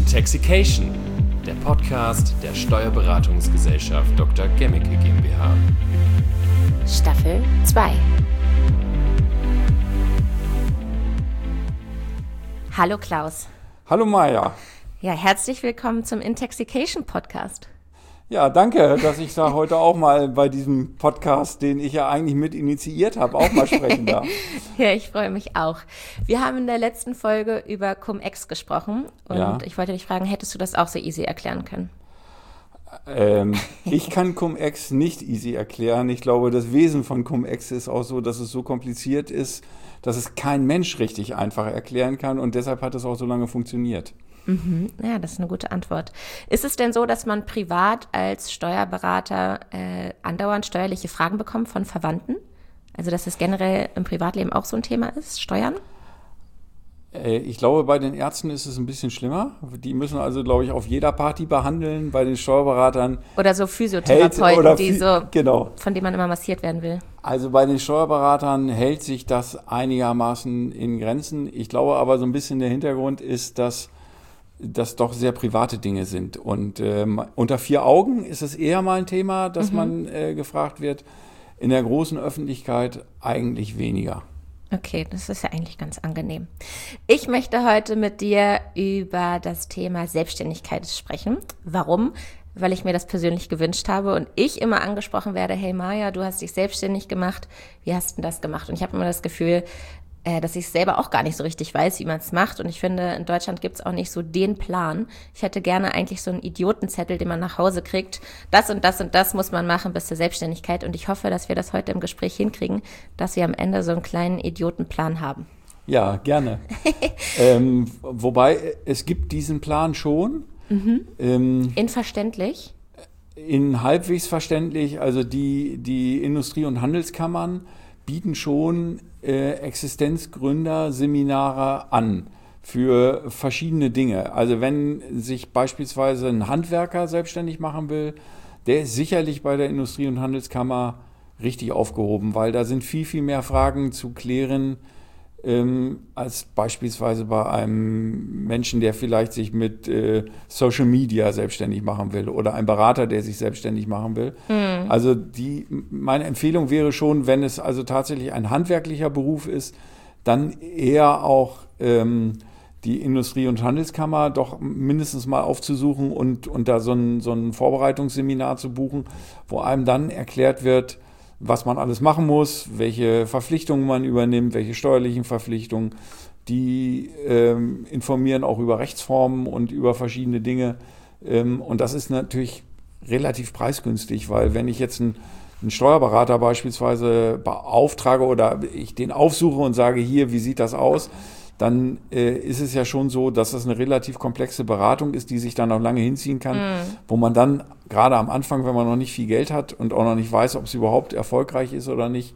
Intaxication, der Podcast der Steuerberatungsgesellschaft Dr. Gemmicke GmbH. Staffel 2. Hallo Klaus. Hallo Maja. Ja, herzlich willkommen zum Intaxication Podcast. Ja, danke, dass ich da heute auch mal bei diesem Podcast, den ich ja eigentlich mit initiiert habe, auch mal sprechen darf. Ja, ich freue mich auch. Wir haben in der letzten Folge über Cum-Ex gesprochen und Ich wollte dich fragen, hättest du das auch so easy erklären können? Ich kann Cum-Ex nicht easy erklären. Ich glaube, das Wesen von Cum-Ex ist auch so, dass es so kompliziert ist, dass es kein Mensch richtig einfach erklären kann und deshalb hat es auch so lange funktioniert. Ja, das ist eine gute Antwort. Ist es denn so, dass man privat als Steuerberater andauernd steuerliche Fragen bekommt von Verwandten? Also dass es generell im Privatleben auch so ein Thema ist, Steuern? Ich glaube, bei den Ärzten ist es ein bisschen schlimmer. Die müssen also, glaube ich, auf jeder Party behandeln. Bei den Steuerberatern oder so Physiotherapeuten, genau, von denen man immer massiert werden will. Also bei den Steuerberatern hält sich das einigermaßen in Grenzen. Ich glaube aber, so ein bisschen der Hintergrund ist, dass das doch sehr private Dinge sind. Und unter vier Augen ist es eher mal ein Thema, dass man gefragt wird. In der großen Öffentlichkeit eigentlich weniger. Okay, das ist ja eigentlich ganz angenehm. Ich möchte heute mit dir über das Thema Selbstständigkeit sprechen. Warum? Weil ich mir das persönlich gewünscht habe und ich immer angesprochen werde, hey Maja, du hast dich selbstständig gemacht, wie hast du denn das gemacht? Und ich habe immer das Gefühl, dass ich selber auch gar nicht so richtig weiß, wie man es macht. Und ich finde, in Deutschland gibt es auch nicht so den Plan. Ich hätte gerne eigentlich so einen Idiotenzettel, den man nach Hause kriegt. Das und das und das muss man machen bis zur Selbstständigkeit. Und ich hoffe, dass wir das heute im Gespräch hinkriegen, dass wir am Ende so einen kleinen Idiotenplan haben. Ja, gerne. Wobei, es gibt diesen Plan schon. In verständlich? In halbwegs verständlich. Also die Industrie- und Handelskammern bieten schon Existenzgründer-Seminare an für verschiedene Dinge. Also wenn sich beispielsweise ein Handwerker selbstständig machen will, der ist sicherlich bei der Industrie- und Handelskammer richtig aufgehoben, weil da sind viel, viel mehr Fragen zu klären, als beispielsweise bei einem Menschen, der vielleicht sich mit Social Media selbstständig machen will oder ein Berater, der sich selbstständig machen will. Also meine Empfehlung wäre schon, wenn es also tatsächlich ein handwerklicher Beruf ist, dann eher auch die Industrie- und Handelskammer doch mindestens mal aufzusuchen und da so ein Vorbereitungsseminar zu buchen, wo einem dann erklärt wird, was man alles machen muss, welche Verpflichtungen man übernimmt, welche steuerlichen Verpflichtungen. Die informieren auch über Rechtsformen und über verschiedene Dinge. Und das ist natürlich relativ preisgünstig, weil wenn ich jetzt einen Steuerberater beispielsweise beauftrage oder ich den aufsuche und sage, hier, wie sieht das aus, dann ist es ja schon so, dass das eine relativ komplexe Beratung ist, die sich dann auch lange hinziehen kann, wo man dann gerade am Anfang, wenn man noch nicht viel Geld hat und auch noch nicht weiß, ob es überhaupt erfolgreich ist oder nicht,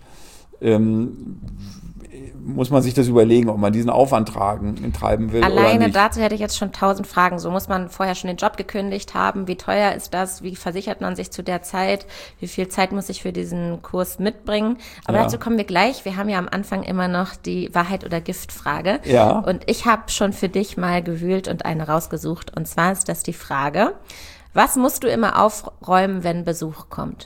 muss man sich das überlegen, ob man diesen Aufwand treiben will oder nicht. Alleine dazu hätte ich jetzt schon 1000 Fragen. So muss man vorher schon den Job gekündigt haben. Wie teuer ist das? Wie versichert man sich zu der Zeit? Wie viel Zeit muss ich für diesen Kurs mitbringen? Aber dazu kommen wir gleich. Wir haben ja am Anfang immer noch die Wahrheit- oder Giftfrage. Ja. Und ich habe schon für dich mal gewühlt und eine rausgesucht. Und zwar ist das die Frage, was musst du immer aufräumen, wenn Besuch kommt?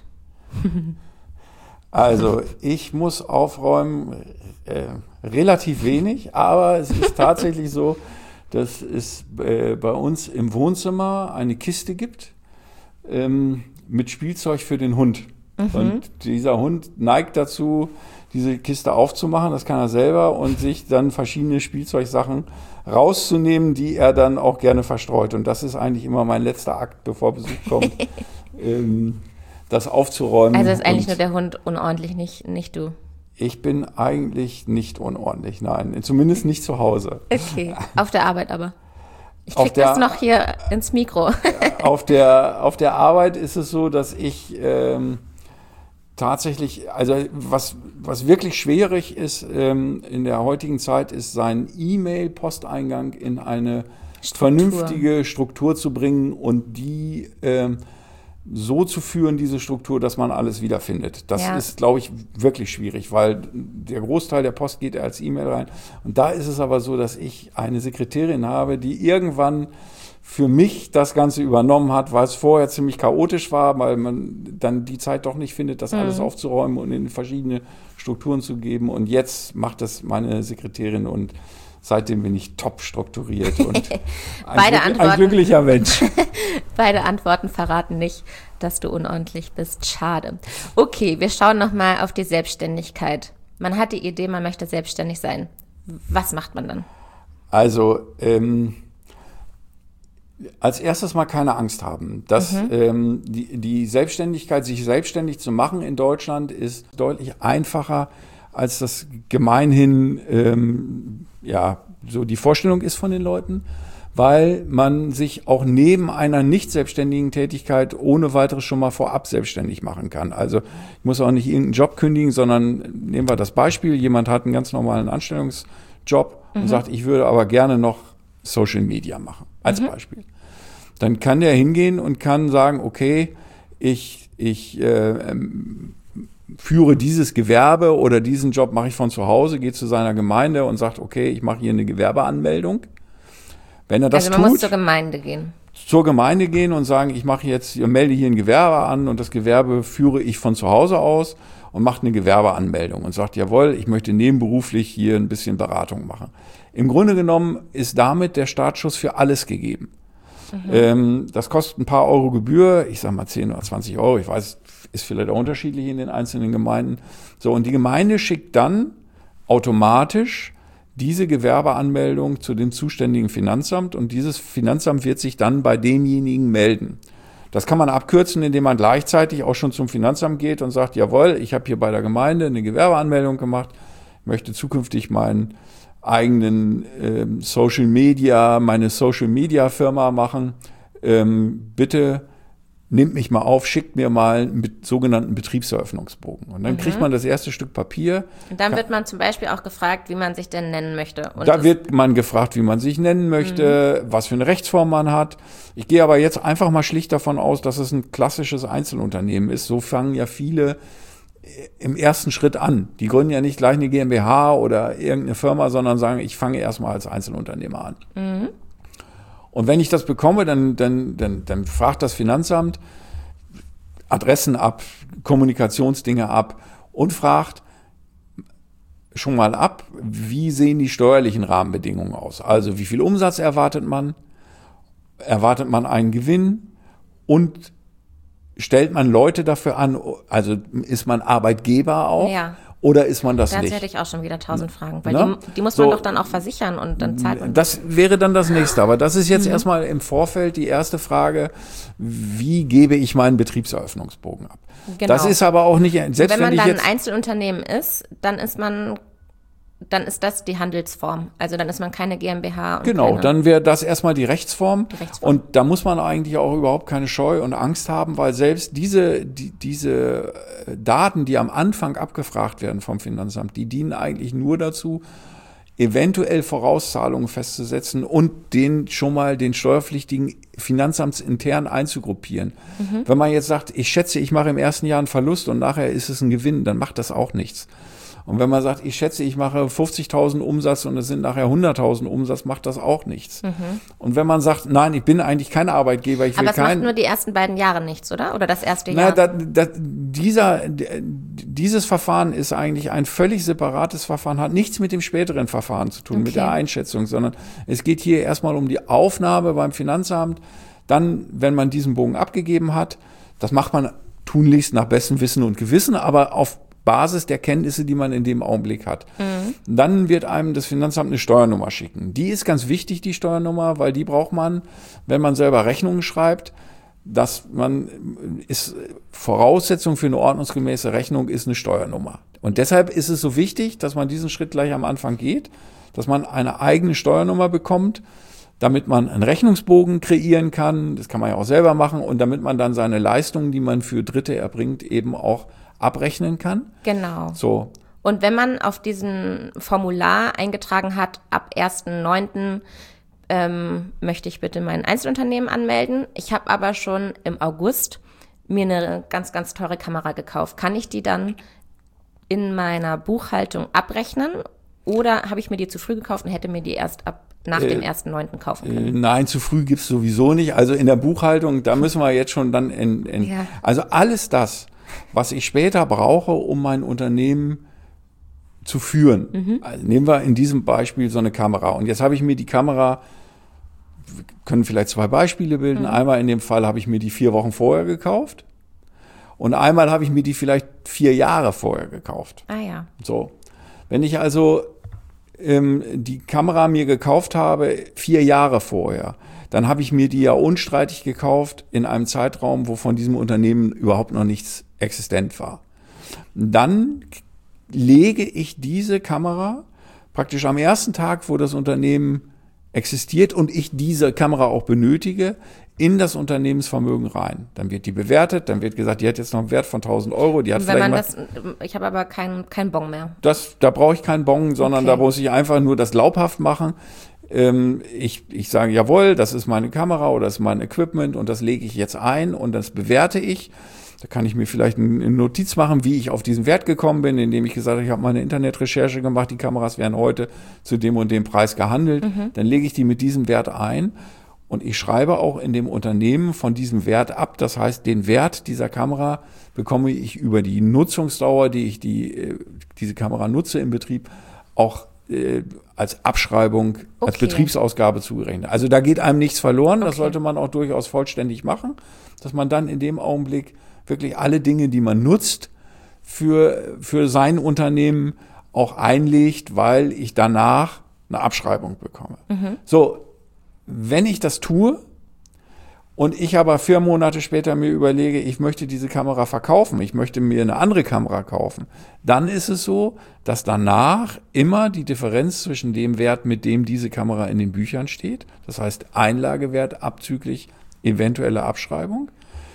Also ich muss aufräumen, relativ wenig, aber es ist tatsächlich so, dass es bei uns im Wohnzimmer eine Kiste gibt mit Spielzeug für den Hund. Und dieser Hund neigt dazu, diese Kiste aufzumachen, das kann er selber, und sich dann verschiedene Spielzeugsachen rauszunehmen, die er dann auch gerne verstreut. Und das ist eigentlich immer mein letzter Akt, bevor Besuch kommt. Das aufzuräumen. Also ist eigentlich nur der Hund unordentlich, nicht du? Ich bin eigentlich nicht unordentlich, nein. Zumindest nicht zu Hause. Okay, auf der Arbeit aber. Ich krieg das noch hier ins Mikro. Auf der Arbeit ist es so, dass ich tatsächlich, also was wirklich schwierig ist in der heutigen Zeit, ist seinen E-Mail-Posteingang in eine vernünftige Struktur zu bringen und die so zu führen, diese Struktur, dass man alles wiederfindet. Das ist, glaube ich, wirklich schwierig, weil der Großteil der Post geht als E-Mail rein. Und da ist es aber so, dass ich eine Sekretärin habe, die irgendwann für mich das Ganze übernommen hat, weil es vorher ziemlich chaotisch war, weil man dann die Zeit doch nicht findet, das alles aufzuräumen und in verschiedene Strukturen zu geben. Und jetzt macht das meine Sekretärin und seitdem bin ich top strukturiert und ein glücklicher Mensch. Beide Antworten verraten nicht, dass du unordentlich bist. Schade. Okay, wir schauen nochmal auf die Selbstständigkeit. Man hat die Idee, man möchte selbstständig sein. Was macht man dann? Also, als erstes mal keine Angst haben. Die Selbstständigkeit, sich selbstständig zu machen in Deutschland, ist deutlich einfacher, als das gemeinhin so die Vorstellung ist von den Leuten, weil man sich auch neben einer nicht selbstständigen Tätigkeit ohne weiteres schon mal vorab selbstständig machen kann. Also ich muss auch nicht irgendeinen Job kündigen, sondern nehmen wir das Beispiel, jemand hat einen ganz normalen Anstellungsjob und sagt, ich würde aber gerne noch Social Media machen, als Beispiel. Dann kann der hingehen und kann sagen, okay, ich führe dieses Gewerbe oder diesen Job mache ich von zu Hause, geht zu seiner Gemeinde und sagt, okay, ich mache hier eine Gewerbeanmeldung. Wenn er das tut, muss zur Gemeinde gehen. Zur Gemeinde gehen und sagen, ich melde hier ein Gewerbe an und das Gewerbe führe ich von zu Hause aus und macht eine Gewerbeanmeldung und sagt, jawohl, ich möchte nebenberuflich hier ein bisschen Beratung machen. Im Grunde genommen ist damit der Startschuss für alles gegeben. Das kostet ein paar Euro Gebühr, ich sag mal 10 oder 20 Euro, ich weiß, ist vielleicht auch unterschiedlich in den einzelnen Gemeinden. So, und die Gemeinde schickt dann automatisch diese Gewerbeanmeldung zu dem zuständigen Finanzamt und dieses Finanzamt wird sich dann bei denjenigen melden. Das kann man abkürzen, indem man gleichzeitig auch schon zum Finanzamt geht und sagt, jawohl, ich habe hier bei der Gemeinde eine Gewerbeanmeldung gemacht, möchte zukünftig meinen eigenen meine Social Media Firma machen. Bitte nehmt mich mal auf, schickt mir mal einen sogenannten Betriebseröffnungsbogen. Und dann kriegt man das erste Stück Papier. Und dann wird man zum Beispiel auch gefragt, wie man sich denn nennen möchte. Und da wird man gefragt, wie man sich nennen möchte, was für eine Rechtsform man hat. Ich gehe aber jetzt einfach mal schlicht davon aus, dass es ein klassisches Einzelunternehmen ist. So fangen ja viele im ersten Schritt an. Die gründen ja nicht gleich eine GmbH oder irgendeine Firma, sondern sagen, ich fange erstmal als Einzelunternehmer an. Und wenn ich das bekomme, dann fragt das Finanzamt Adressen ab, Kommunikationsdinge ab und fragt schon mal ab, wie sehen die steuerlichen Rahmenbedingungen aus? Also wie viel Umsatz erwartet man? Erwartet man einen Gewinn? Und stellt man Leute dafür an? Also ist man Arbeitgeber auch? Ja. Oder ist man das nicht? Da hätte ich auch schon wieder 1000 Fragen, weil die muss man doch dann auch versichern und dann zahlt man. Das wäre dann das Nächste. Aber das ist jetzt erstmal im Vorfeld die erste Frage, wie gebe ich meinen Betriebseröffnungsbogen ab? Genau. Das ist aber auch nicht, selbst wenn man wenn ich dann jetzt ein Einzelunternehmen ist, dann ist das die Handelsform. Also dann ist man keine GmbH. Und genau, dann wäre das erstmal die Rechtsform. Rechtsform. Und da muss man eigentlich auch überhaupt keine Scheu und Angst haben, weil selbst diese Daten, die am Anfang abgefragt werden vom Finanzamt, die dienen eigentlich nur dazu, eventuell Vorauszahlungen festzusetzen und den steuerpflichtigen finanzamtsintern einzugruppieren. Wenn man jetzt sagt, ich schätze, ich mache im ersten Jahr einen Verlust und nachher ist es ein Gewinn, dann macht das auch nichts. Und wenn man sagt, ich schätze, ich mache 50.000 Umsatz und es sind nachher 100.000 Umsatz, macht das auch nichts. Und wenn man sagt, nein, ich bin eigentlich kein Arbeitgeber, ich will aber es macht nur die ersten beiden Jahre nichts, oder? Oder das erste Jahr? Jahr? Dieses Verfahren ist eigentlich ein völlig separates Verfahren, hat nichts mit dem späteren Verfahren zu tun, mit der Einschätzung, sondern es geht hier erstmal um die Aufnahme beim Finanzamt. Dann, wenn man diesen Bogen abgegeben hat, das macht man tunlichst nach bestem Wissen und Gewissen, aber auf Basis der Kenntnisse, die man in dem Augenblick hat. Dann wird einem das Finanzamt eine Steuernummer schicken. Die ist ganz wichtig, die Steuernummer, weil die braucht man, wenn man selber Rechnungen schreibt. Voraussetzung für eine ordnungsgemäße Rechnung ist eine Steuernummer. Und deshalb ist es so wichtig, dass man diesen Schritt gleich am Anfang geht, dass man eine eigene Steuernummer bekommt, damit man einen Rechnungsbogen kreieren kann. Das kann man ja auch selber machen. Und damit man dann seine Leistungen, die man für Dritte erbringt, eben auch abrechnen kann. Genau. So. Und wenn man auf diesem Formular eingetragen hat, ab 1.9. Möchte ich bitte mein Einzelunternehmen anmelden. Ich habe aber schon im August mir eine ganz, ganz teure Kamera gekauft. Kann ich die dann in meiner Buchhaltung abrechnen? Oder habe ich mir die zu früh gekauft und hätte mir die erst ab nach dem 1.9. kaufen können? Nein, zu früh gibt's sowieso nicht. Also in der Buchhaltung, da müssen wir jetzt schon dann also alles das, was ich später brauche, um mein Unternehmen zu führen. Also nehmen wir in diesem Beispiel so eine Kamera. Und jetzt habe ich mir die Kamera, wir können vielleicht 2 Beispiele bilden. Einmal in dem Fall habe ich mir die 4 Wochen vorher gekauft. Und einmal habe ich mir die vielleicht 4 Jahre vorher gekauft. Ah ja. So. Wenn ich also die Kamera mir gekauft habe 4 Jahre vorher, dann habe ich mir die ja unstreitig gekauft in einem Zeitraum, wo von diesem Unternehmen überhaupt noch nichts existent war. Dann lege ich diese Kamera praktisch am ersten Tag, wo das Unternehmen existiert und ich diese Kamera auch benötige, in das Unternehmensvermögen rein. Dann wird die bewertet, dann wird gesagt, die hat jetzt noch einen Wert von 1.000 Euro. Die hat ich habe aber kein Bon mehr. Da brauche ich keinen Bon, sondern da muss ich einfach nur das glaubhaft machen. Ich sage, jawohl, das ist meine Kamera oder das ist mein Equipment und das lege ich jetzt ein und das bewerte ich. Da kann ich mir vielleicht eine Notiz machen, wie ich auf diesen Wert gekommen bin, indem ich gesagt habe, ich habe mal eine Internetrecherche gemacht, die Kameras werden heute zu dem und dem Preis gehandelt. Dann lege ich die mit diesem Wert ein. Und ich schreibe auch in dem Unternehmen von diesem Wert ab. Das heißt, den Wert dieser Kamera bekomme ich über die Nutzungsdauer, die ich diese Kamera nutze im Betrieb, auch als Abschreibung, als Betriebsausgabe zugerechnet. Also da geht einem nichts verloren. Das sollte man auch durchaus vollständig machen, dass man dann in dem Augenblick wirklich alle Dinge, die man nutzt, für sein Unternehmen auch einlegt, weil ich danach eine Abschreibung bekomme. So, wenn ich das tue und ich aber 4 Monate später mir überlege, ich möchte diese Kamera verkaufen, ich möchte mir eine andere Kamera kaufen, dann ist es so, dass danach immer die Differenz zwischen dem Wert, mit dem diese Kamera in den Büchern steht, das heißt Einlagewert abzüglich eventuelle Abschreibung,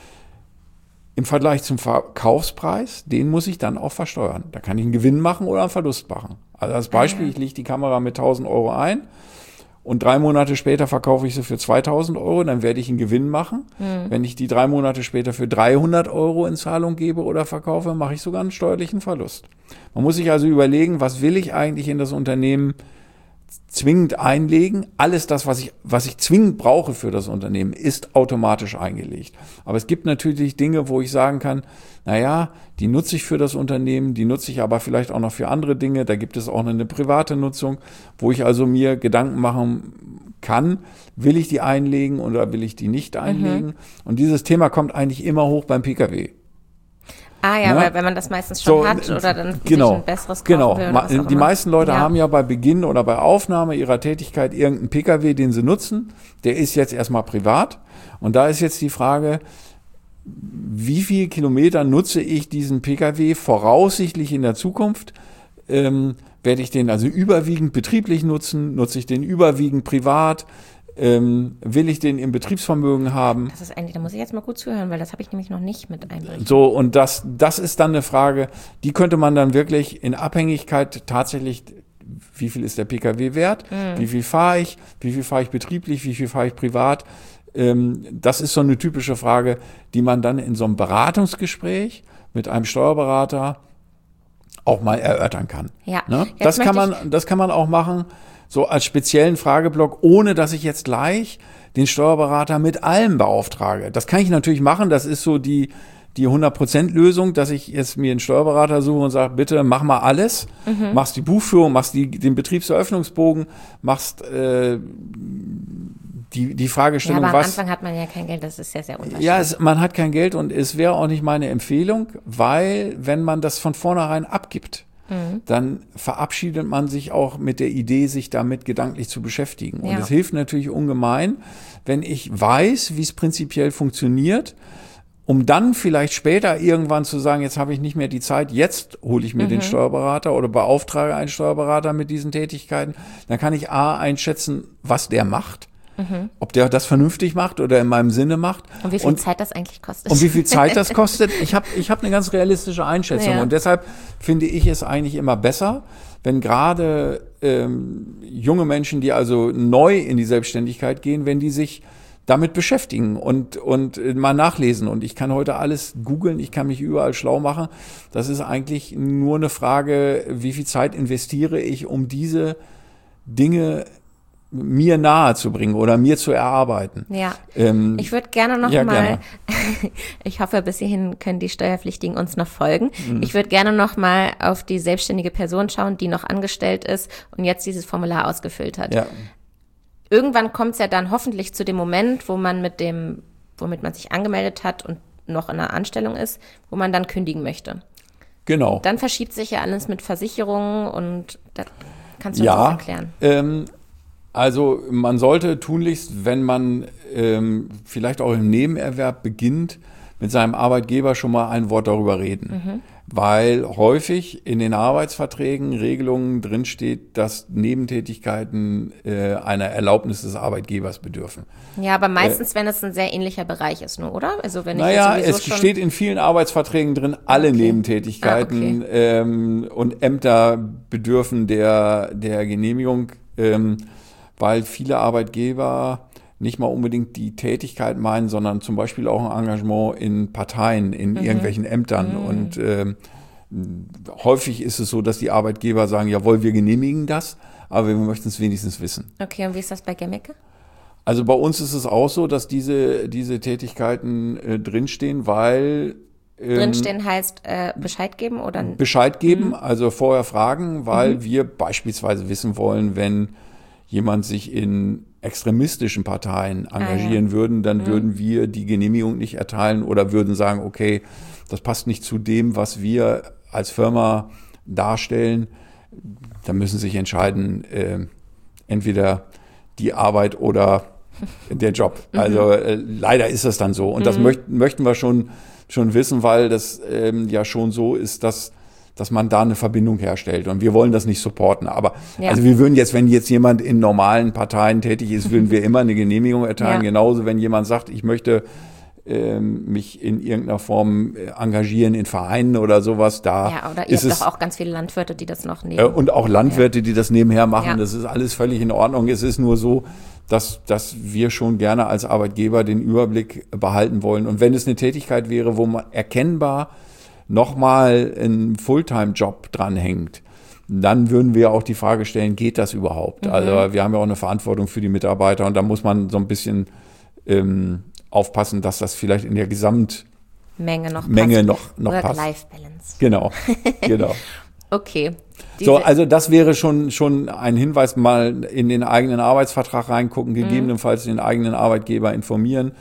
im Vergleich zum Verkaufspreis, den muss ich dann auch versteuern. Da kann ich einen Gewinn machen oder einen Verlust machen. Also als Beispiel, ich lege die Kamera mit 1.000 Euro ein, und 3 Monate später verkaufe ich sie für 2.000 Euro, dann werde ich einen Gewinn machen. Wenn ich die 3 Monate später für 300 Euro in Zahlung gebe oder verkaufe, mache ich sogar einen steuerlichen Verlust. Man muss sich also überlegen, was will ich eigentlich in das Unternehmen zwingend einlegen. Alles das, was ich zwingend brauche für das Unternehmen, ist automatisch eingelegt. Aber es gibt natürlich Dinge, wo ich sagen kann, naja, die nutze ich für das Unternehmen, die nutze ich aber vielleicht auch noch für andere Dinge. Da gibt es auch eine private Nutzung, wo ich also mir Gedanken machen kann, will ich die einlegen oder will ich die nicht einlegen? Und dieses Thema kommt eigentlich immer hoch beim Pkw. Ah ja, weil wenn man das meistens schon hat oder dann sich ein besseres kaufen will. Oder was auch die immer. Meisten Leute haben ja bei Beginn oder bei Aufnahme ihrer Tätigkeit irgendeinen Pkw, den sie nutzen. Der ist jetzt erstmal privat. Und da ist jetzt die Frage, wie viele Kilometer nutze ich diesen Pkw voraussichtlich in der Zukunft? Werde ich den also überwiegend betrieblich nutzen? Nutze ich den überwiegend privat? Will ich den im Betriebsvermögen haben? Das ist eigentlich, da muss ich jetzt mal gut zuhören, weil das habe ich nämlich noch nicht mit einberechnet. So, und das ist dann eine Frage, die könnte man dann wirklich in Abhängigkeit tatsächlich, wie viel ist der Pkw wert, wie viel fahre ich betrieblich, wie viel fahre ich privat, das ist so eine typische Frage, die man dann in so einem Beratungsgespräch mit einem Steuerberater auch mal erörtern kann. Ja. Ne? Das kann man auch machen, so als speziellen Frageblock, ohne dass ich jetzt gleich den Steuerberater mit allem beauftrage. Das kann ich natürlich machen, das ist so die 100%-Lösung, dass ich jetzt mir einen Steuerberater suche und sage, bitte mach mal alles, machst die Buchführung, machst den Betriebseröffnungsbogen, machst die Fragestellung, ja, aber am Anfang hat man ja kein Geld, das ist ja sehr unterschiedlich. Ja, man hat kein Geld und es wäre auch nicht meine Empfehlung, weil wenn man das von vornherein abgibt, dann verabschiedet man sich auch mit der Idee, sich damit gedanklich zu beschäftigen. Und es hilft natürlich ungemein, wenn ich weiß, wie es prinzipiell funktioniert, um dann vielleicht später irgendwann zu sagen, jetzt habe ich nicht mehr die Zeit, jetzt hole ich mir den Steuerberater oder beauftrage einen Steuerberater mit diesen Tätigkeiten. Dann kann ich einschätzen, was der macht. Ob der das vernünftig macht oder in meinem Sinne macht. Und wie viel Zeit das eigentlich kostet. Und wie viel Zeit das kostet. Ich hab eine ganz realistische Einschätzung. Und deshalb finde ich es eigentlich immer besser, wenn gerade junge Menschen, die also neu in die Selbstständigkeit gehen, wenn die sich damit beschäftigen und mal nachlesen. Und ich kann heute alles googeln, ich kann mich überall schlau machen. Das ist eigentlich nur eine Frage, wie viel Zeit investiere ich, um diese Dinge mir nahe zu bringen oder mir zu erarbeiten. Ja, ich würde gerne noch mal, ich hoffe, bis hierhin können die Steuerpflichtigen uns noch folgen. Ich würde gerne noch mal auf die selbstständige Person schauen, die noch angestellt ist und jetzt dieses Formular ausgefüllt hat. Ja. Irgendwann kommt es ja dann hoffentlich zu dem Moment, wo man womit man sich angemeldet hat und noch in einer Anstellung ist, wo man dann kündigen möchte. Genau. Dann verschiebt sich ja alles mit Versicherungen und das kannst du uns das erklären. Also man sollte tunlichst, wenn man vielleicht auch im Nebenerwerb beginnt, mit seinem Arbeitgeber schon mal ein Wort darüber reden. Weil häufig in den Arbeitsverträgen Regelungen drinsteht, dass Nebentätigkeiten einer Erlaubnis des Arbeitgebers bedürfen. Ja, aber meistens, wenn es ein sehr ähnlicher Bereich ist, nur, oder? Also wenn ich es steht in vielen Arbeitsverträgen drin, alle Nebentätigkeiten und Ämter bedürfen der Genehmigung, weil viele Arbeitgeber nicht mal unbedingt die Tätigkeit meinen, sondern zum Beispiel auch ein Engagement in Parteien, in irgendwelchen Ämtern. Und häufig ist es so, dass die Arbeitgeber sagen, jawohl, wir genehmigen das, aber wir möchten es wenigstens wissen. Okay, und wie ist das bei Gemmeke? Also bei uns ist es auch so, dass diese Tätigkeiten drinstehen, weil Drinstehen heißt Bescheid geben oder? Bescheid geben, also vorher fragen, weil wir beispielsweise wissen wollen, wenn jemand sich in extremistischen Parteien engagieren würden, dann würden wir die Genehmigung nicht erteilen oder würden sagen, okay, das passt nicht zu dem, was wir als Firma darstellen. Da müssen Sie sich entscheiden, entweder die Arbeit oder der Job. Also leider ist das dann so. Und das möchten wir schon wissen, weil das ja schon so ist, dass man da eine Verbindung herstellt. Und wir wollen das nicht supporten. Aber also wir würden jetzt, wenn jetzt jemand in normalen Parteien tätig ist, würden wir immer eine Genehmigung erteilen. Genauso, wenn jemand sagt, ich möchte mich in irgendeiner Form engagieren in Vereinen oder sowas. Oder ihr habt doch auch ganz viele Landwirte, die das noch nehmen. Und auch Landwirte, die das nebenher machen. Das ist alles völlig in Ordnung. Es ist nur so, dass wir schon gerne als Arbeitgeber den Überblick behalten wollen. Und wenn es eine Tätigkeit wäre, wo man erkennbar nochmal ein Fulltime-Job dranhängt, dann würden wir auch die Frage stellen, geht das überhaupt? Also wir haben ja auch eine Verantwortung für die Mitarbeiter und da muss man so ein bisschen aufpassen, dass das vielleicht in der Gesamtmenge noch passt. Work-Life-Balance. Genau. Okay. So, also das wäre schon ein Hinweis, mal in den eigenen Arbeitsvertrag reingucken, gegebenenfalls den eigenen Arbeitgeber informieren.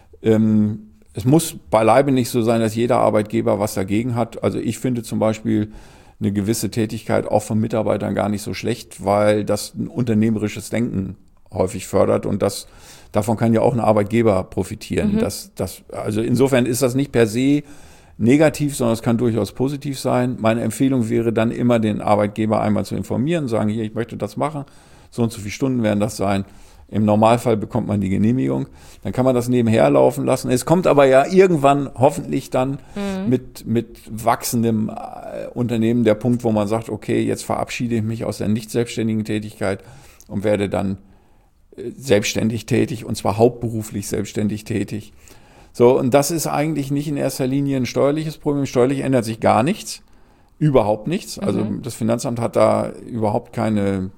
Es muss beileibe nicht so sein, dass jeder Arbeitgeber was dagegen hat. Also ich finde zum Beispiel eine gewisse Tätigkeit auch von Mitarbeitern gar nicht so schlecht, weil das ein unternehmerisches Denken häufig fördert und davon kann ja auch ein Arbeitgeber profitieren. Also insofern ist das nicht per se negativ, sondern es kann durchaus positiv sein. Meine Empfehlung wäre dann immer, den Arbeitgeber einmal zu informieren, sagen, hier, ich möchte das machen, so und so viele Stunden werden das sein. Im Normalfall bekommt man die Genehmigung. Dann kann man das nebenher laufen lassen. Es kommt aber ja irgendwann hoffentlich dann mit wachsendem Unternehmen der Punkt, wo man sagt, okay, jetzt verabschiede ich mich aus der nicht selbstständigen Tätigkeit und werde dann selbstständig tätig und zwar hauptberuflich selbstständig tätig. So, und das ist eigentlich nicht in erster Linie ein steuerliches Problem. Steuerlich ändert sich gar nichts, überhaupt nichts. Also das Finanzamt hat da überhaupt keine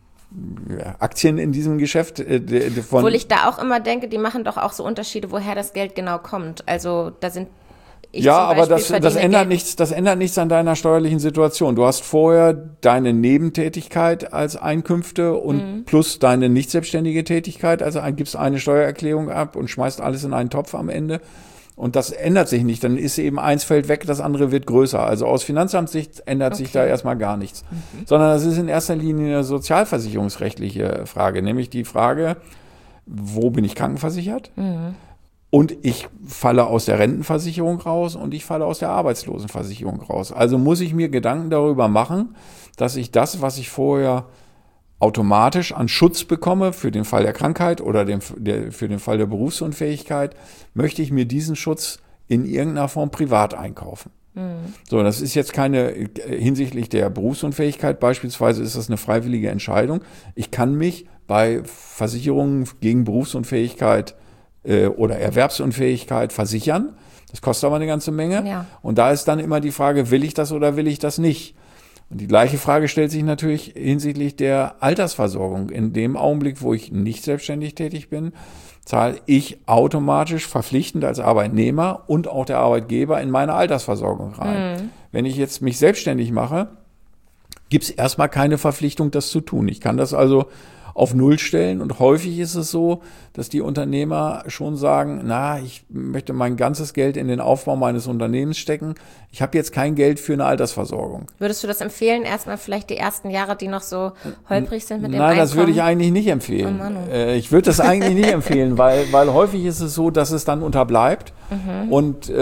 Aktien in diesem Geschäft. Obwohl ich da auch immer denke, die machen doch auch so Unterschiede, woher das Geld genau kommt. Also da sind aber das ändert nichts an deiner steuerlichen Situation. Du hast vorher deine Nebentätigkeit als Einkünfte und plus deine nicht selbstständige Tätigkeit, also gibst eine Steuererklärung ab und schmeißt alles in einen Topf am Ende. Und das ändert sich nicht. Dann ist eben eins fällt weg, das andere wird größer. Also aus Finanzamtssicht ändert sich da erstmal gar nichts. Sondern das ist in erster Linie eine sozialversicherungsrechtliche Frage, nämlich die Frage, wo bin ich krankenversichert? Und ich falle aus der Rentenversicherung raus und ich falle aus der Arbeitslosenversicherung raus. Also muss ich mir Gedanken darüber machen, dass ich das, was ich vorher automatisch an Schutz bekomme für den Fall der Krankheit oder für den Fall der Berufsunfähigkeit, möchte ich mir diesen Schutz in irgendeiner Form privat einkaufen. So, das ist jetzt keine, hinsichtlich der Berufsunfähigkeit beispielsweise ist das eine freiwillige Entscheidung. Ich kann mich bei Versicherungen gegen Berufsunfähigkeit oder Erwerbsunfähigkeit versichern. Das kostet aber eine ganze Menge. Ja. Und da ist dann immer die Frage, will ich das oder will ich das nicht? Und die gleiche Frage stellt sich natürlich hinsichtlich der Altersversorgung. In dem Augenblick, wo ich nicht selbstständig tätig bin, zahle ich automatisch verpflichtend als Arbeitnehmer und auch der Arbeitgeber in meine Altersversorgung rein. Wenn ich jetzt mich selbstständig mache, gibt es erstmal keine Verpflichtung, das zu tun. Ich kann das also auf Null stellen und häufig ist es so, dass die Unternehmer schon sagen, ich möchte mein ganzes Geld in den Aufbau meines Unternehmens stecken. Ich habe jetzt kein Geld für eine Altersversorgung. Würdest du das empfehlen, erstmal vielleicht die ersten Jahre, die noch so holprig sind mit dem Nein, das Einkommen? würde ich eigentlich nicht empfehlen. Oh Mann. Ich würde das eigentlich nicht empfehlen, weil häufig ist es so, dass es dann unterbleibt und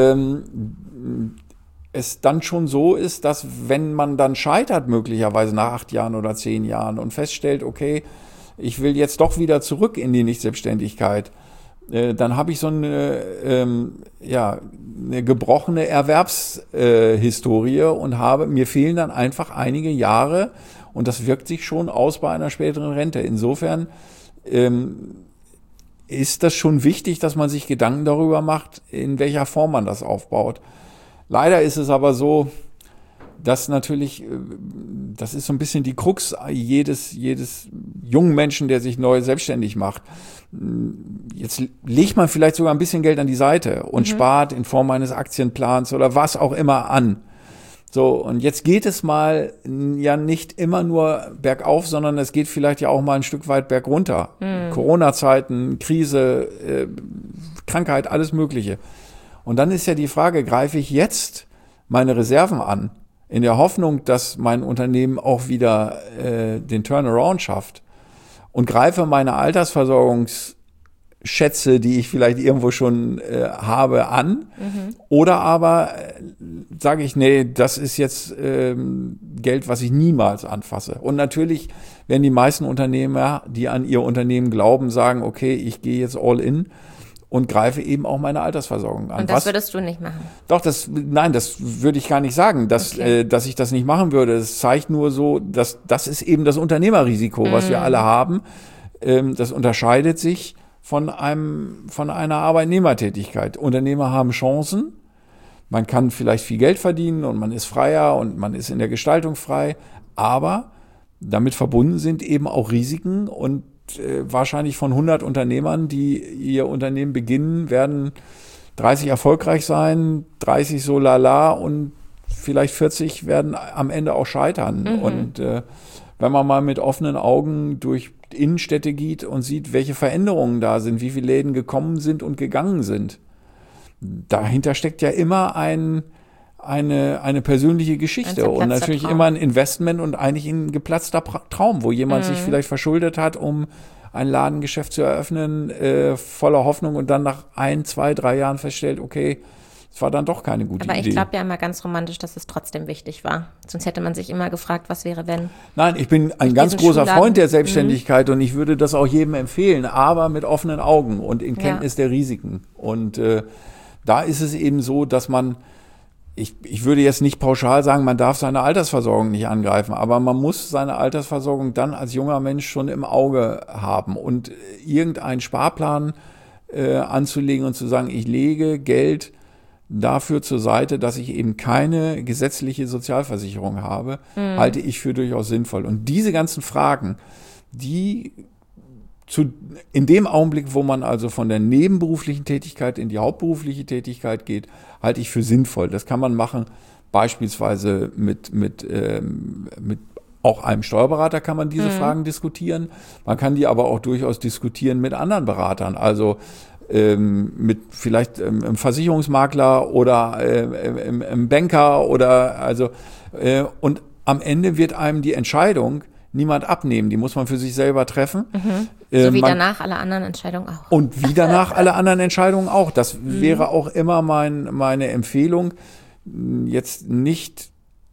es dann schon so ist, dass wenn man dann scheitert, möglicherweise nach 8 Jahren oder 10 Jahren und feststellt, okay, ich will jetzt doch wieder zurück in die Nichtselbstständigkeit, dann habe ich so eine gebrochene Erwerbshistorie und mir fehlen dann einfach einige Jahre und das wirkt sich schon aus bei einer späteren Rente. Insofern ist das schon wichtig, dass man sich Gedanken darüber macht, in welcher Form man das aufbaut. Leider ist es aber so, dass natürlich, das ist so ein bisschen die Krux jedes jungen Menschen, der sich neu selbstständig macht. Jetzt legt man vielleicht sogar ein bisschen Geld an die Seite und spart in Form eines Aktienplans oder was auch immer an. So, und jetzt geht es mal ja nicht immer nur bergauf, sondern es geht vielleicht ja auch mal ein Stück weit bergunter. Corona-Zeiten, Krise, Krankheit, alles Mögliche. Und dann ist ja die Frage, greife ich jetzt meine Reserven an, in der Hoffnung, dass mein Unternehmen auch wieder den Turnaround schafft und greife meine Altersversorgungsschätze, die ich vielleicht irgendwo schon habe, an. Oder aber sage ich, nee, das ist jetzt Geld, was ich niemals anfasse. Und natürlich werden die meisten Unternehmer, die an ihr Unternehmen glauben, sagen, okay, ich gehe jetzt all in und greife eben auch meine Altersversorgung an. Und das würdest du nicht machen? Doch, das würde ich gar nicht sagen, dass ich das nicht machen würde. Es zeigt nur so, dass das ist eben das Unternehmerrisiko, was wir alle haben. Das unterscheidet sich von einer Arbeitnehmertätigkeit. Unternehmer haben Chancen. Man kann vielleicht viel Geld verdienen und man ist freier und man ist in der Gestaltung frei. Aber damit verbunden sind eben auch Risiken und wahrscheinlich von 100 Unternehmern, die ihr Unternehmen beginnen, werden 30 erfolgreich sein, 30 so lala und vielleicht 40 werden am Ende auch scheitern. Und wenn man mal mit offenen Augen durch Innenstädte geht und sieht, welche Veränderungen da sind, wie viele Läden gekommen sind und gegangen sind, dahinter steckt ja immer eine persönliche Geschichte und natürlich Traum. Immer ein Investment und eigentlich ein geplatzter Traum, wo jemand sich vielleicht verschuldet hat, um ein Ladengeschäft zu eröffnen, voller Hoffnung und dann nach 1, 2, 3 Jahren feststellt, okay, es war dann doch keine gute Idee. Aber ich glaube ja immer ganz romantisch, dass es trotzdem wichtig war. Sonst hätte man sich immer gefragt, was wäre, wenn. Nein, ich bin ein ganz großer Freund der Selbstständigkeit und ich würde das auch jedem empfehlen, aber mit offenen Augen und in Kenntnis der Risiken. Und da ist es eben so, dass man ich würde jetzt nicht pauschal sagen, man darf seine Altersversorgung nicht angreifen, aber man muss seine Altersversorgung dann als junger Mensch schon im Auge haben und irgendeinen Sparplan anzulegen und zu sagen, ich lege Geld dafür zur Seite, dass ich eben keine gesetzliche Sozialversicherung habe, halte ich für durchaus sinnvoll. Und diese ganzen Fragen, in dem Augenblick, wo man also von der nebenberuflichen Tätigkeit in die hauptberufliche Tätigkeit geht, halte ich für sinnvoll. Das kann man machen, beispielsweise mit auch einem Steuerberater kann man diese Fragen diskutieren. Man kann die aber auch durchaus diskutieren mit anderen Beratern, also mit vielleicht einem Versicherungsmakler oder einem Banker und am Ende wird einem die Entscheidung niemand abnehmen, die muss man für sich selber treffen. So wie danach alle anderen Entscheidungen auch. Und wie danach alle anderen Entscheidungen auch. Das wäre auch immer meine Empfehlung, jetzt nicht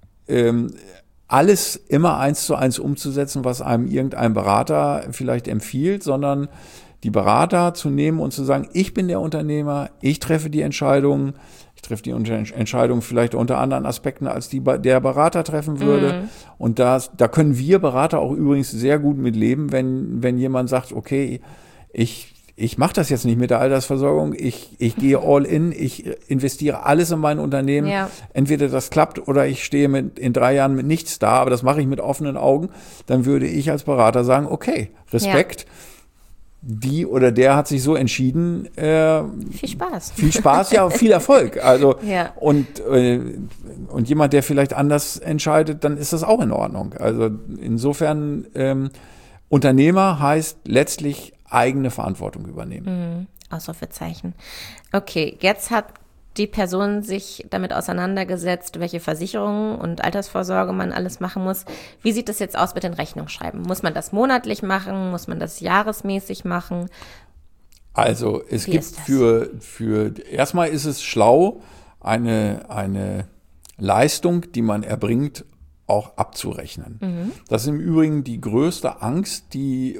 alles immer 1:1 umzusetzen, was einem irgendein Berater vielleicht empfiehlt, sondern die Berater zu nehmen und zu sagen, ich bin der Unternehmer, ich treffe die Entscheidungen, ich treffe die Entscheidung vielleicht unter anderen Aspekten, als der Berater treffen würde. Und da können wir Berater auch übrigens sehr gut mit leben, wenn jemand sagt, okay, ich ich mache das jetzt nicht mit der Altersversorgung, ich gehe all in, ich investiere alles in mein Unternehmen, entweder das klappt oder ich stehe in 3 Jahren mit nichts da, aber das mache ich mit offenen Augen, dann würde ich als Berater sagen, okay, Respekt, die oder der hat sich so entschieden. Viel Spaß. Viel Spaß, ja, viel Erfolg. Also und jemand, der vielleicht anders entscheidet, dann ist das auch in Ordnung. Also insofern Unternehmer heißt letztlich eigene Verantwortung übernehmen. Ausrufezeichen. Okay, jetzt hat die Person sich damit auseinandergesetzt, welche Versicherungen und Altersvorsorge man alles machen muss. Wie sieht das jetzt aus mit den Rechnungsschreiben? Muss man das monatlich machen? Muss man das jahresmäßig machen? Also es gibt für erstmal ist es schlau, eine Leistung, die man erbringt, auch abzurechnen. Das ist im Übrigen die größte Angst, die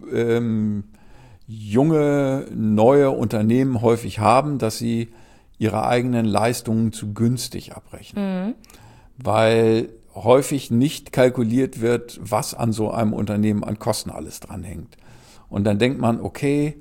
junge, neue Unternehmen häufig haben, dass sie ihre eigenen Leistungen zu günstig abrechnen. Weil häufig nicht kalkuliert wird, was an so einem Unternehmen an Kosten alles dranhängt. Und dann denkt man, okay,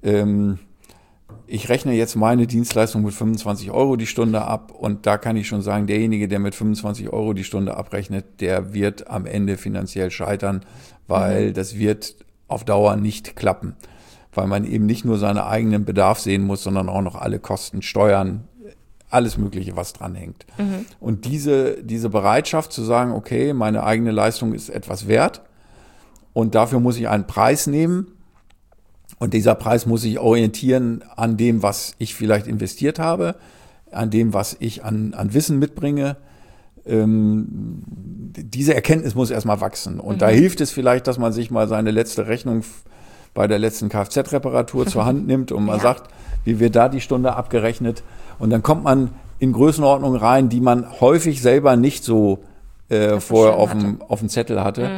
ich rechne jetzt meine Dienstleistung mit 25 € die Stunde ab und da kann ich schon sagen, derjenige, der mit 25 € die Stunde abrechnet, der wird am Ende finanziell scheitern, weil das wird auf Dauer nicht klappen. Weil man eben nicht nur seinen eigenen Bedarf sehen muss, sondern auch noch alle Kosten, Steuern, alles Mögliche, was dranhängt. Und diese Bereitschaft zu sagen, okay, meine eigene Leistung ist etwas wert und dafür muss ich einen Preis nehmen und dieser Preis muss sich orientieren an dem, was ich vielleicht investiert habe, an dem, was ich an Wissen mitbringe. Diese Erkenntnis muss erstmal wachsen. Und da hilft es vielleicht, dass man sich mal seine letzte Rechnung bei der letzten Kfz-Reparatur zur Hand nimmt und man sagt, wie wird da die Stunde abgerechnet? Und dann kommt man in Größenordnungen rein, die man häufig selber nicht so vorher auf dem Zettel hatte.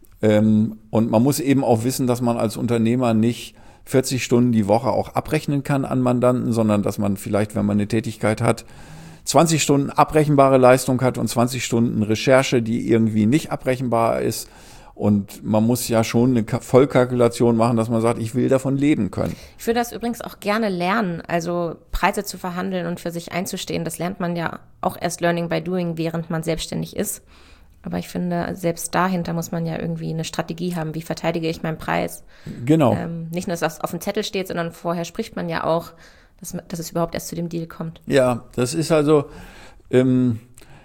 Und man muss eben auch wissen, dass man als Unternehmer nicht 40 Stunden die Woche auch abrechnen kann an Mandanten, sondern dass man vielleicht, wenn man eine Tätigkeit hat, 20 Stunden abrechenbare Leistung hat und 20 Stunden Recherche, die irgendwie nicht abrechenbar ist. Und man muss ja schon eine Vollkalkulation machen, dass man sagt, ich will davon leben können. Ich würde das übrigens auch gerne lernen, also Preise zu verhandeln und für sich einzustehen. Das lernt man ja auch erst Learning by Doing, während man selbstständig ist. Aber ich finde, selbst dahinter muss man ja irgendwie eine Strategie haben. Wie verteidige ich meinen Preis? Genau. Nicht nur, dass das auf dem Zettel steht, sondern vorher spricht man ja auch, dass es überhaupt erst zu dem Deal kommt. Ja, das ist also im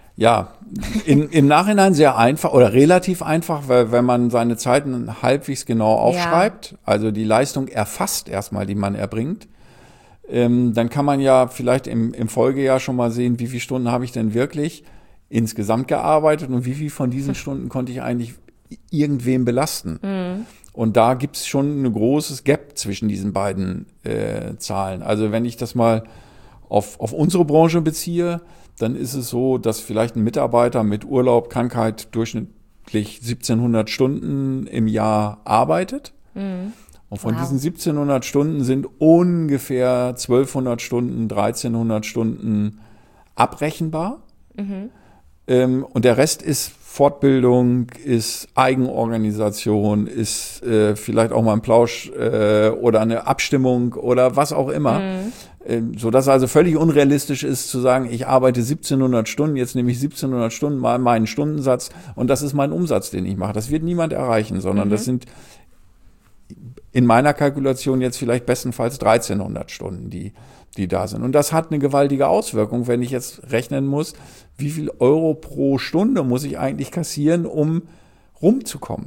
Nachhinein sehr einfach oder relativ einfach, weil wenn man seine Zeiten halbwegs genau aufschreibt, also die Leistung erfasst erstmal, die man erbringt, dann kann man ja vielleicht im Folgejahr schon mal sehen, wie viele Stunden habe ich denn wirklich insgesamt gearbeitet und wie viel von diesen Stunden konnte ich eigentlich irgendwem belasten. Und da gibt es schon ein großes Gap zwischen diesen beiden Zahlen. Also wenn ich das mal auf unsere Branche beziehe, dann ist es so, dass vielleicht ein Mitarbeiter mit Urlaub, Krankheit durchschnittlich 1700 Stunden im Jahr arbeitet. Und von diesen 1700 Stunden sind ungefähr 1200 Stunden, 1300 Stunden abrechenbar. Und der Rest ist Fortbildung, ist Eigenorganisation, ist vielleicht auch mal ein Plausch oder eine Abstimmung oder was auch immer. So dass also völlig unrealistisch ist zu sagen, ich arbeite 1700 Stunden, jetzt nehme ich 1700 Stunden mal meinen Stundensatz und das ist mein Umsatz, den ich mache. Das wird niemand erreichen, sondern das sind in meiner Kalkulation jetzt vielleicht bestenfalls 1300 Stunden, die da sind. Und das hat eine gewaltige Auswirkung, wenn ich jetzt rechnen muss, wie viel Euro pro Stunde muss ich eigentlich kassieren, um rumzukommen,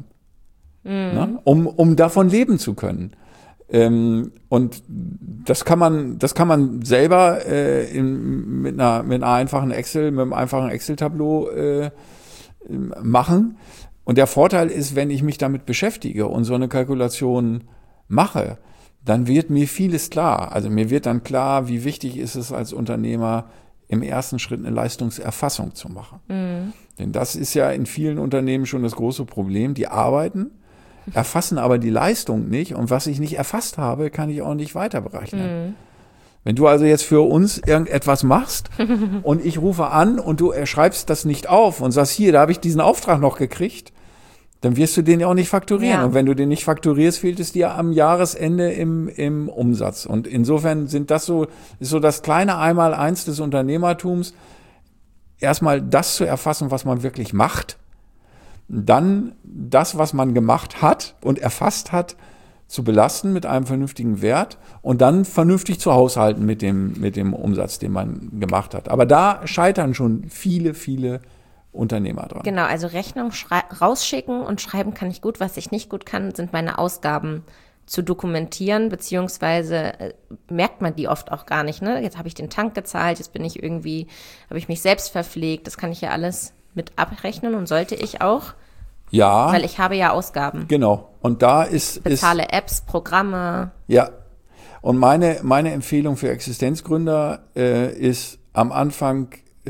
um davon leben zu können. Und das kann man selber mit einem einfachen Excel-Tableau machen. Und der Vorteil ist, wenn ich mich damit beschäftige und so eine Kalkulation mache, dann wird mir vieles klar. Also mir wird dann klar, wie wichtig ist es als Unternehmer, im ersten Schritt eine Leistungserfassung zu machen. Denn das ist ja in vielen Unternehmen schon das große Problem. Die arbeiten, erfassen aber die Leistung nicht. Und was ich nicht erfasst habe, kann ich auch nicht weiter berechnen. Wenn du also jetzt für uns irgendetwas machst und ich rufe an und du schreibst das nicht auf und sagst, hier, da habe ich diesen Auftrag noch gekriegt, dann wirst du den ja auch nicht fakturieren. Ja. Und wenn du den nicht fakturierst, fehlt es dir am Jahresende im Umsatz. Und insofern ist so das kleine Einmaleins des Unternehmertums, erstmal das zu erfassen, was man wirklich macht, dann das, was man gemacht hat und erfasst hat, zu belasten mit einem vernünftigen Wert und dann vernünftig zu haushalten mit dem Umsatz, den man gemacht hat. Aber da scheitern schon viele, viele Unternehmer dran. Genau, also Rechnung rausschicken und schreiben kann ich gut. Was ich nicht gut kann, sind meine Ausgaben zu dokumentieren, beziehungsweise merkt man die oft auch gar nicht. Ne? Jetzt habe ich den Tank gezahlt, jetzt habe ich mich selbst verpflegt. Das kann ich ja alles mit abrechnen und sollte ich auch. Ja. Weil ich habe ja Ausgaben. Genau. Und da ist Bezahle Apps, Programme. Ja. Und meine Empfehlung für Existenzgründer ist am Anfang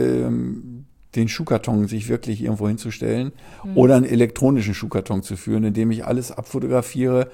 den Schuhkarton sich wirklich irgendwo hinzustellen oder einen elektronischen Schuhkarton zu führen, indem ich alles abfotografiere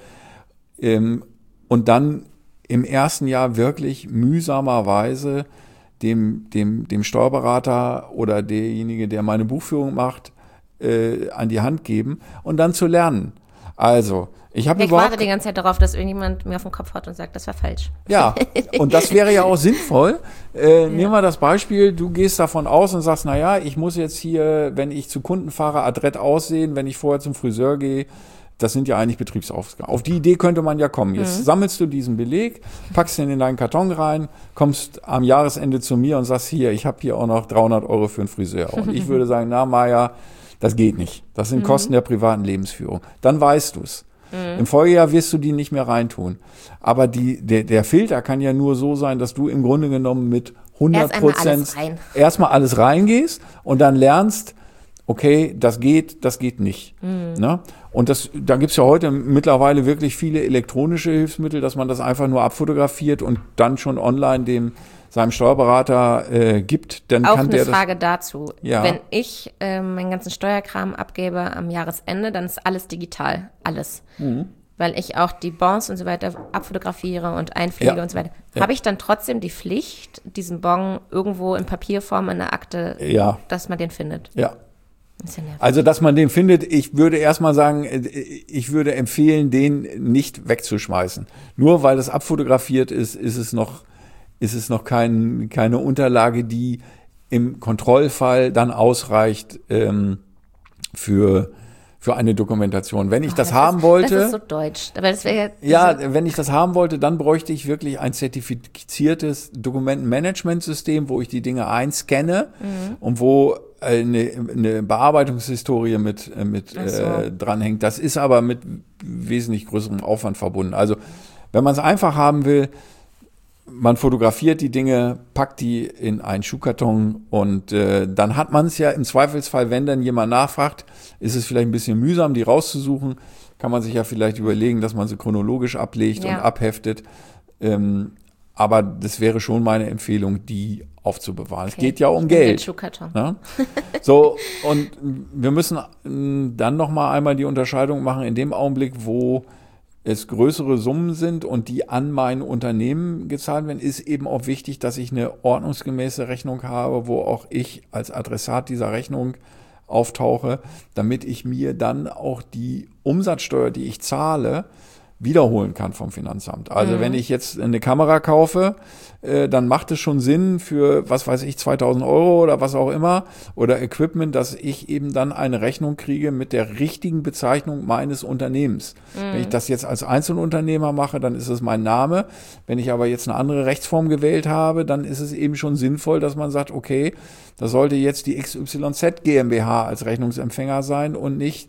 und dann im ersten Jahr wirklich mühsamerweise dem Steuerberater oder derjenige, der meine Buchführung macht, an die Hand geben und dann zu lernen. Also, ich warte die ganze Zeit darauf, dass irgendjemand mir auf den Kopf haut und sagt, das war falsch. Ja, und das wäre ja auch sinnvoll. Nehmen wir das Beispiel, du gehst davon aus und sagst, naja, ich muss jetzt hier, wenn ich zu Kunden fahre, adrett aussehen, wenn ich vorher zum Friseur gehe, das sind ja eigentlich Betriebsausgaben. Auf die Idee könnte man ja kommen. Jetzt sammelst du diesen Beleg, packst den in deinen Karton rein, kommst am Jahresende zu mir und sagst, hier, ich habe hier auch noch 300 € für einen Friseur. Und ich würde sagen, na Maja, das geht nicht. Das sind Kosten der privaten Lebensführung. Dann weißt du es. Im Folgejahr wirst du die nicht mehr reintun. Aber der Filter kann ja nur so sein, dass du im Grunde genommen mit 100% erstmal alles reingehst und dann lernst, okay, das geht nicht. Ne? Und da gibt's ja heute mittlerweile wirklich viele elektronische Hilfsmittel, dass man das einfach nur abfotografiert und dann schon online seinem Steuerberater gibt. Dann auch kann eine der Frage dazu. Ja. Wenn ich meinen ganzen Steuerkram abgebe am Jahresende, dann ist alles digital. Alles. Weil ich auch die Bons und so weiter abfotografiere und einpflege und so weiter. Ja. Habe ich dann trotzdem die Pflicht, diesen Bon irgendwo in Papierform in der Akte, dass man den findet? Ja. Ist ja nervig. Also, dass man den findet, ich würde erstmal sagen, ich würde empfehlen, den nicht wegzuschmeißen. Nur weil das abfotografiert ist, ist es noch keine Unterlage, die im Kontrollfall dann ausreicht für eine Dokumentation. Wenn ich das haben wollte. Das ist so deutsch. Aber das wäre wenn ich das haben wollte, dann bräuchte ich wirklich ein zertifiziertes Dokumentenmanagementsystem, wo ich die Dinge einscanne und wo eine Bearbeitungshistorie mit dranhängt. Das ist aber mit wesentlich größerem Aufwand verbunden. Also, wenn man es einfach haben will, man fotografiert die Dinge, packt die in einen Schuhkarton und dann hat man es ja im Zweifelsfall, wenn dann jemand nachfragt, ist es vielleicht ein bisschen mühsam, die rauszusuchen, kann man sich ja vielleicht überlegen, dass man sie chronologisch ablegt und abheftet. Aber das wäre schon meine Empfehlung, die aufzubewahren. Okay. Es geht ja um Geld. Schuhkarton. Ja? So, und wir müssen dann nochmal einmal die Unterscheidung machen in dem Augenblick, wo es größere Summen sind und die an mein Unternehmen gezahlt werden, ist eben auch wichtig, dass ich eine ordnungsgemäße Rechnung habe, wo auch ich als Adressat dieser Rechnung auftauche, damit ich mir dann auch die Umsatzsteuer, die ich zahle, wiederholen kann vom Finanzamt. Also wenn ich jetzt eine Kamera kaufe, dann macht es schon Sinn für, was weiß ich, 2.000 € oder was auch immer oder Equipment, dass ich eben dann eine Rechnung kriege mit der richtigen Bezeichnung meines Unternehmens. Wenn ich das jetzt als Einzelunternehmer mache, dann ist es mein Name. Wenn ich aber jetzt eine andere Rechtsform gewählt habe, dann ist es eben schon sinnvoll, dass man sagt, okay, das sollte jetzt die XYZ GmbH als Rechnungsempfänger sein und nicht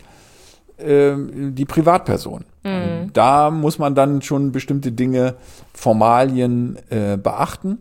die Privatperson. Da muss man dann schon bestimmte Dinge, Formalien beachten.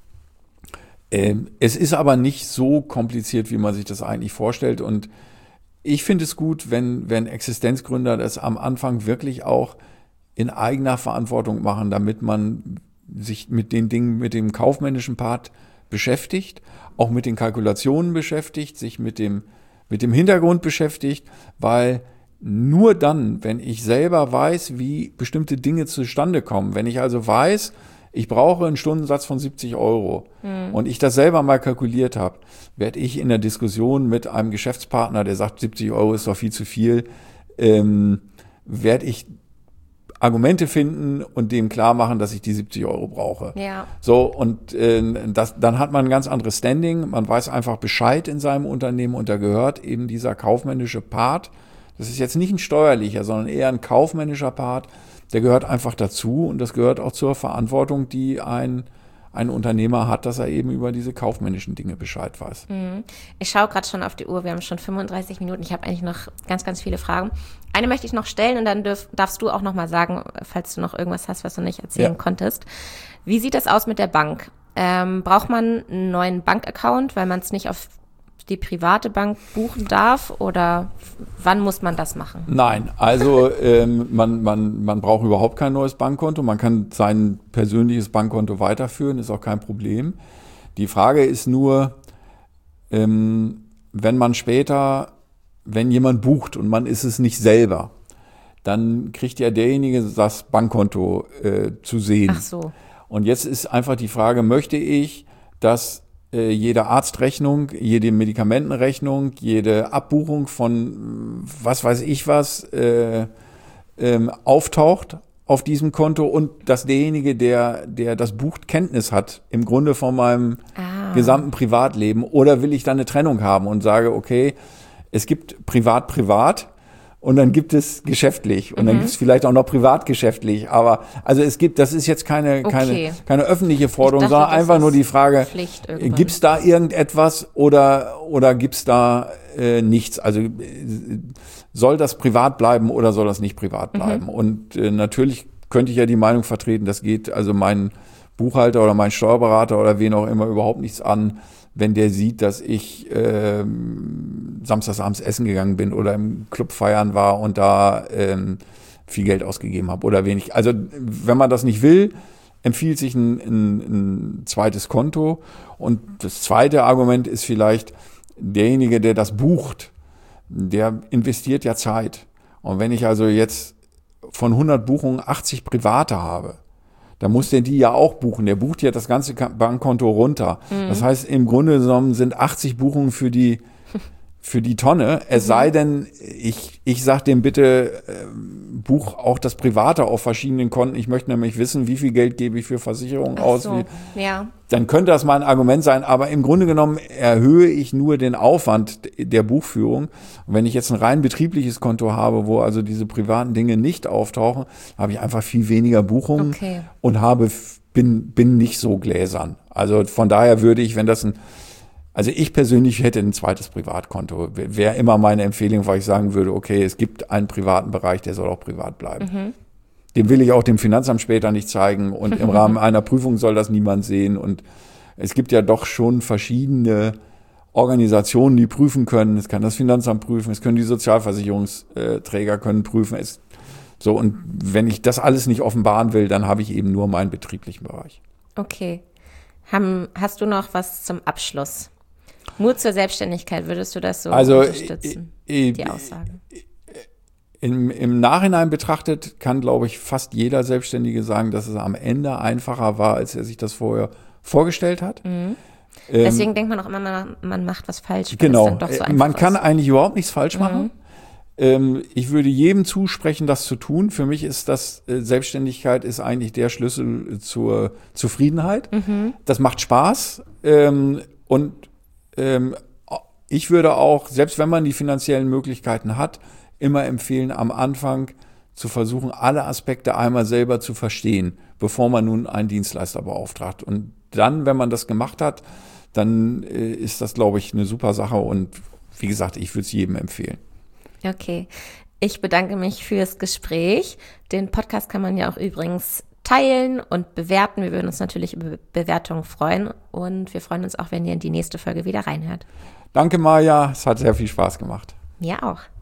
Es ist aber nicht so kompliziert, wie man sich das eigentlich vorstellt. Und ich finde es gut, wenn Existenzgründer das am Anfang wirklich auch in eigener Verantwortung machen, damit man sich mit den Dingen, mit dem kaufmännischen Part beschäftigt, auch mit den Kalkulationen beschäftigt, sich mit dem Hintergrund beschäftigt, weil nur dann, wenn ich selber weiß, wie bestimmte Dinge zustande kommen, wenn ich also weiß, ich brauche einen Stundensatz von 70 € und ich das selber mal kalkuliert habe, werde ich in der Diskussion mit einem Geschäftspartner, der sagt, 70 € ist doch viel zu viel, werde ich Argumente finden und dem klar machen, dass ich die 70 Euro brauche. Ja. So, und dann hat man ein ganz anderes Standing. Man weiß einfach Bescheid in seinem Unternehmen und da gehört eben dieser kaufmännische Part. Das ist jetzt nicht ein steuerlicher, sondern eher ein kaufmännischer Part. Der gehört einfach dazu und das gehört auch zur Verantwortung, die ein Unternehmer hat, dass er eben über diese kaufmännischen Dinge Bescheid weiß. Ich schaue gerade schon auf die Uhr, wir haben schon 35 Minuten. Ich habe eigentlich noch ganz, ganz viele Fragen. Eine möchte ich noch stellen und dann darfst du auch noch mal sagen, falls du noch irgendwas hast, was du nicht erzählen konntest. Wie sieht das aus mit der Bank? Braucht man einen neuen Bankaccount, weil man es nicht auf die private Bank buchen darf oder wann muss man das machen? Nein, also man braucht überhaupt kein neues Bankkonto. Man kann sein persönliches Bankkonto weiterführen, ist auch kein Problem. Die Frage ist nur, wenn jemand bucht und man ist es nicht selber, dann kriegt ja derjenige das Bankkonto zu sehen. Ach so. Und jetzt ist einfach die Frage, möchte ich, dass jede Arztrechnung, jede Medikamentenrechnung, jede Abbuchung von was weiß ich was auftaucht auf diesem Konto und dass derjenige, der das bucht, Kenntnis hat im Grunde von meinem gesamten Privatleben, oder will ich dann eine Trennung haben und sage, okay, es gibt privat und dann gibt es geschäftlich und dann gibt es vielleicht auch noch privatgeschäftlich, aber also das ist jetzt keine öffentliche Forderung, sondern einfach nur die Frage, gibt es da irgendetwas oder gibt es da nichts? Also soll das privat bleiben oder soll das nicht privat bleiben? Und natürlich könnte ich ja die Meinung vertreten, das geht also mein Buchhalter oder mein Steuerberater oder wen auch immer überhaupt nichts an, wenn der sieht, dass ich samstagsabends essen gegangen bin oder im Club feiern war und da viel Geld ausgegeben habe oder wenig. Also wenn man das nicht will, empfiehlt sich ein zweites Konto. Und das zweite Argument ist vielleicht, derjenige, der das bucht, der investiert ja Zeit. Und wenn ich also jetzt von 100 Buchungen 80 private habe, dann muss der die ja auch buchen. Der bucht ja das ganze Bankkonto runter. Das heißt, im Grunde genommen sind 80 Buchungen für die Tonne. Es sei denn, ich sage dem bitte, buch auch das Private auf verschiedenen Konten. Ich möchte nämlich wissen, wie viel Geld gebe ich für Versicherungen aus. Ja. Dann könnte das mal ein Argument sein. Aber im Grunde genommen erhöhe ich nur den Aufwand der Buchführung. Und wenn ich jetzt ein rein betriebliches Konto habe, wo also diese privaten Dinge nicht auftauchen, habe ich einfach viel weniger Buchungen und bin nicht so gläsern. Also von daher würde ich, also ich persönlich hätte ein zweites Privatkonto. Wäre immer meine Empfehlung, weil ich sagen würde, okay, es gibt einen privaten Bereich, der soll auch privat bleiben. Dem will ich auch dem Finanzamt später nicht zeigen und im Rahmen einer Prüfung soll das niemand sehen. Und es gibt ja doch schon verschiedene Organisationen, die prüfen können. Es kann das Finanzamt prüfen, es können die Sozialversicherungsträger können prüfen. Und wenn ich das alles nicht offenbaren will, dann habe ich eben nur meinen betrieblichen Bereich. Okay. Hast du noch was zum Abschluss? Mut zur Selbstständigkeit, würdest du das so unterstützen, die Aussage? Im Nachhinein betrachtet kann, glaube ich, fast jeder Selbstständige sagen, dass es am Ende einfacher war, als er sich das vorher vorgestellt hat. Deswegen denkt man auch immer, man macht was falsch. Genau, es dann doch so einfach man kann eigentlich überhaupt nichts falsch machen. Ich würde jedem zusprechen, das zu tun. Für mich ist Selbstständigkeit ist eigentlich der Schlüssel zur Zufriedenheit. Das macht Spaß. Ich würde auch, selbst wenn man die finanziellen Möglichkeiten hat, immer empfehlen, am Anfang zu versuchen, alle Aspekte einmal selber zu verstehen, bevor man nun einen Dienstleister beauftragt. Und dann, wenn man das gemacht hat, dann ist das, glaube ich, eine super Sache. Und wie gesagt, ich würde es jedem empfehlen. Okay, ich bedanke mich fürs Gespräch. Den Podcast kann man ja auch übrigens teilen und bewerten. Wir würden uns natürlich über Bewertungen freuen und wir freuen uns auch, wenn ihr in die nächste Folge wieder reinhört. Danke, Maja. Es hat sehr viel Spaß gemacht. Mir auch.